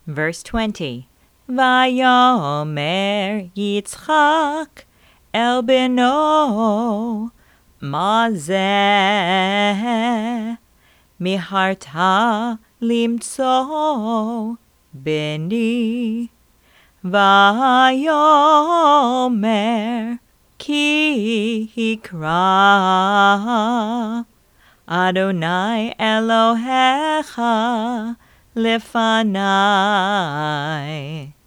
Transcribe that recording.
Verse 20. Vayomer Yitzchak el beno mazeh miharta limtso beni Vayomer ki hikra Adonai Elohecha lefanai.